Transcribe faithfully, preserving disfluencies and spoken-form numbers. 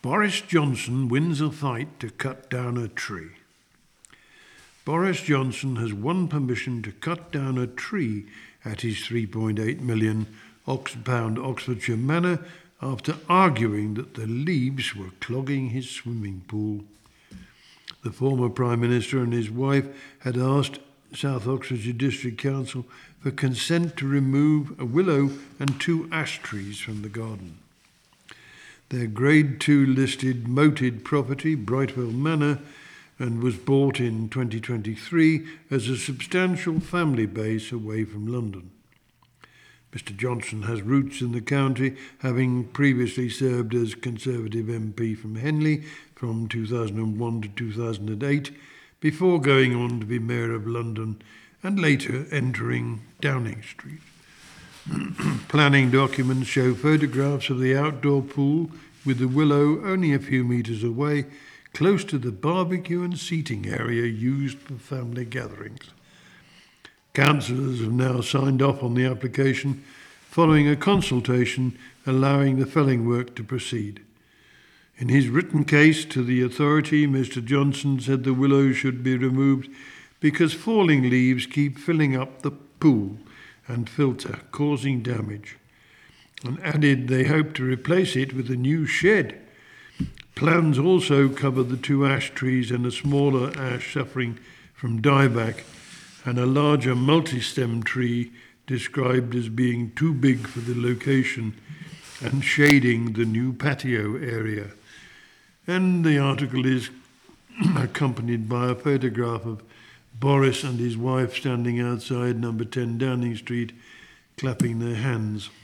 Boris Johnson wins a fight to cut down a tree. Boris Johnson has won permission to cut down a tree at his three point eight million pound Oxfordshire manor after arguing that the leaves were clogging his swimming pool. The former Prime Minister and his wife had asked South Oxfordshire District Council for consent to remove a willow and two ash trees from the garden. Their Grade two listed moated property, Brightwell Manor, and was bought in twenty twenty-three as a substantial family base away from London. Mister Johnson has roots in the county, having previously served as Conservative M P from Henley from two thousand one to two thousand eight, before going on to be Mayor of London and later entering Downing Street. Planning documents show photographs of the outdoor pool with the willow only a few metres away, close to the barbecue and seating area used for family gatherings. Councillors have now signed off on the application, following a consultation allowing the felling work to proceed. In his written case to the authority, Mister Johnson said the willow should be removed because falling leaves keep filling up the pool and filter, causing damage, and added they hope to replace it with a new shed. Plans also cover the two ash trees and a smaller ash suffering from dieback, and a larger multi-stem tree described as being too big for the location and shading the new patio area. And the article is accompanied by a photograph of Boris and his wife standing outside number ten Downing Street, clapping their hands.